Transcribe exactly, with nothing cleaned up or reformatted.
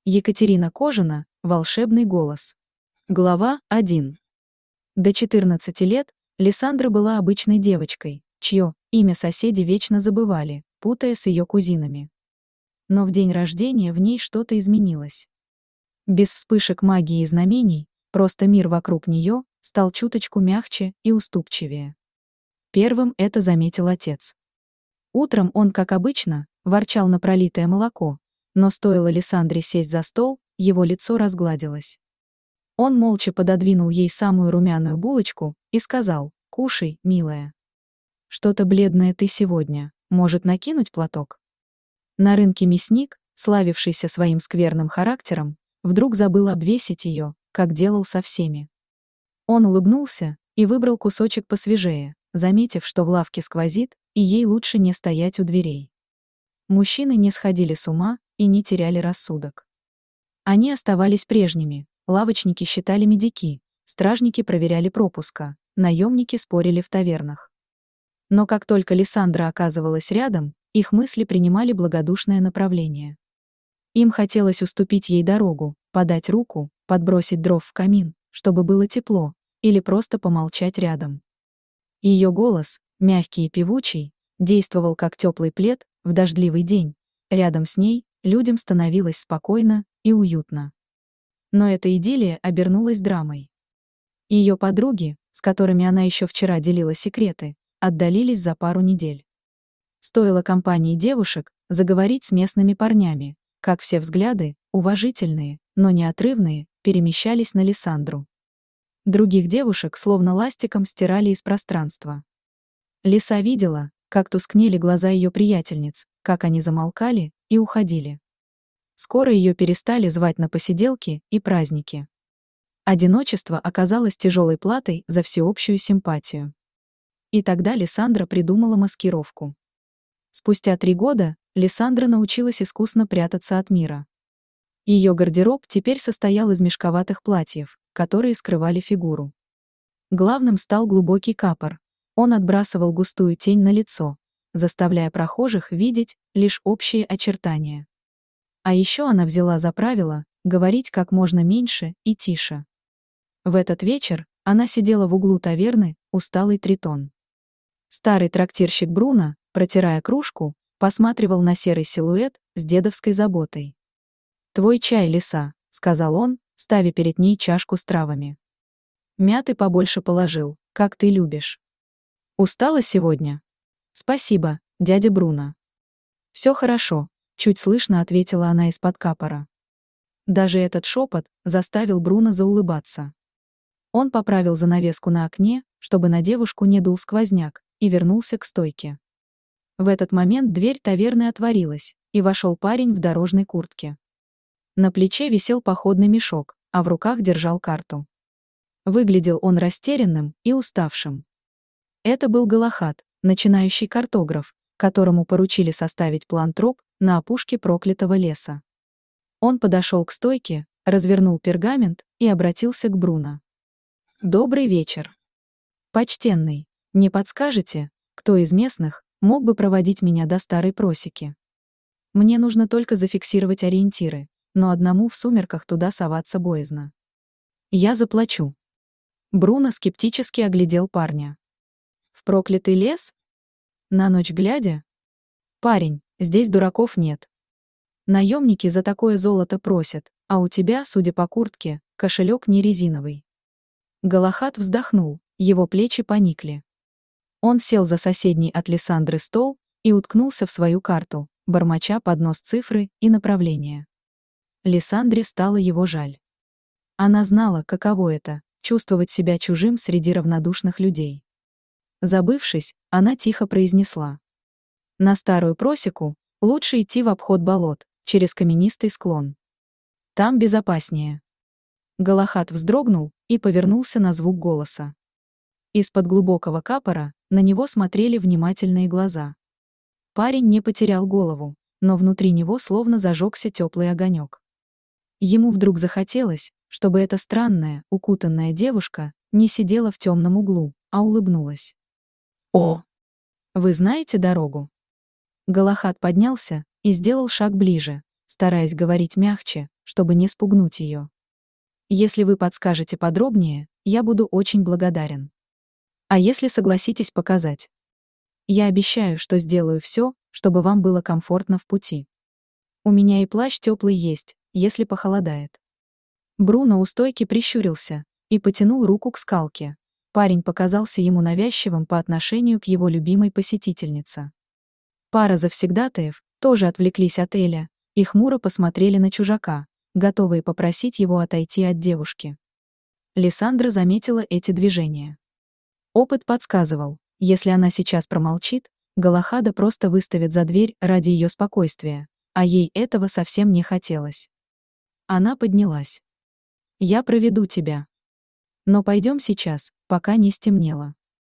Екатерина Кожина, волшебный голос. Глава один. До четырнадцати лет Лиссандра была обычной девочкой, чье имя соседи вечно забывали, путая с ее кузинами. Но в день рождения в ней что-то изменилось. Без вспышек магии и знамений, просто мир вокруг нее стал чуточку мягче и уступчивее. Первым это заметил отец. Утром он, как обычно, ворчал на пролитое молоко, но стоило Лиссандре сесть за стол, его лицо разгладилось. Он молча пододвинул ей самую румяную булочку и сказал: «Кушай, милая. Что-то бледное ты сегодня, может накинуть платок?» На рынке мясник, славившийся своим скверным характером, вдруг забыл обвесить ее, как делал со всеми. Он улыбнулся и выбрал кусочек посвежее, заметив, что в лавке сквозит, и ей лучше не стоять у дверей. Мужчины не сходили с ума и не теряли рассудок. Они оставались прежними, лавочники считали медики, стражники проверяли пропуска, наемники спорили в тавернах. Но как только Лиссандра оказывалась рядом, их мысли принимали благодушное направление. Им хотелось уступить ей дорогу, подать руку, подбросить дров в камин, чтобы было тепло, или просто помолчать рядом. Ее голос, мягкий и певучий, действовал как теплый плед в дождливый день. Рядом с ней людям становилось спокойно и уютно. Но эта идиллия обернулась драмой. Ее подруги, с которыми она еще вчера делила секреты, отдалились за пару недель. Стоило компании девушек заговорить с местными парнями, как все взгляды, уважительные, но неотрывные, перемещались на Лиссандру. Других девушек словно ластиком стирали из пространства. Лиса видела, как тускнели глаза ее приятельниц, как они замолкали и уходили. Скоро ее перестали звать на посиделки и праздники. Одиночество оказалось тяжелой платой за всеобщую симпатию. И тогда Лиссандра придумала маскировку. Спустя три года Лиссандра научилась искусно прятаться от мира. Ее гардероб теперь состоял из мешковатых платьев, которые скрывали фигуру. Главным стал глубокий капор. Он отбрасывал густую тень на лицо, заставляя прохожих видеть лишь общие очертания. А еще она взяла за правило говорить как можно меньше и тише. В этот вечер она сидела в углу таверны, усталый тритон. Старый трактирщик Бруно, протирая кружку, посматривал на серый силуэт с дедовской заботой. «Твой чай, Лиса», — сказал он, ставя перед ней чашку с травами. «Мяты побольше положил, как ты любишь». «Устала сегодня?» «Спасибо, дядя Бруно». «Все хорошо», — чуть слышно ответила она из-под капора. Даже этот шепот заставил Бруно заулыбаться. Он поправил занавеску на окне, чтобы на девушку не дул сквозняк, и вернулся к стойке. В этот момент дверь таверны отворилась, и вошел парень в дорожной куртке. На плече висел походный мешок, а в руках держал карту. Выглядел он растерянным и уставшим. Это был Галахад, начинающий картограф, которому поручили составить план троп на опушке проклятого леса. Он подошел к стойке, развернул пергамент и обратился к Бруно. «Добрый вечер. Почтенный, не подскажете, кто из местных мог бы проводить меня до старой просеки? Мне нужно только зафиксировать ориентиры, но одному в сумерках туда соваться боязно. Я заплачу». Бруно скептически оглядел парня. «В проклятый лес? На ночь глядя? Парень, здесь дураков нет. Наемники за такое золото просят, а у тебя, судя по куртке, кошелек не резиновый». Галахад вздохнул, его плечи поникли. Он сел за соседний от Лиссандры стол и уткнулся в свою карту, бормоча под нос цифры и направления. Лиссандре стало его жаль. Она знала, каково это — чувствовать себя чужим среди равнодушных людей. Забывшись, она тихо произнесла: «На старую просеку лучше идти в обход болот, через каменистый склон. Там безопаснее». Галахад вздрогнул и повернулся на звук голоса. Из-под глубокого капора на него смотрели внимательные глаза. Парень не потерял голову, но внутри него словно зажегся теплый огонек. Ему вдруг захотелось, чтобы эта странная, укутанная девушка не сидела в темном углу, а улыбнулась. «О! Вы знаете дорогу?» Галахад поднялся и сделал шаг ближе, стараясь говорить мягче, чтобы не спугнуть ее. Если вы подскажете подробнее, я буду очень благодарен. А если согласитесь показать? Я обещаю, что сделаю все, чтобы вам было комфортно в пути. У меня и плащ теплый есть, если похолодает. Бруно у стойки прищурился и потянул руку к скалке. Парень показался ему навязчивым по отношению к его любимой посетительнице. Пара завсегдатаев тоже отвлеклись от Эля и хмуро посмотрели на чужака, готовые попросить его отойти от девушки. Лиссандра заметила эти движения. Опыт подсказывал, если она сейчас промолчит, Галахада просто выставит за дверь ради ее спокойствия, а ей этого совсем не хотелось. Она поднялась. «Я проведу тебя. Но пойдем сейчас, пока не стемнело».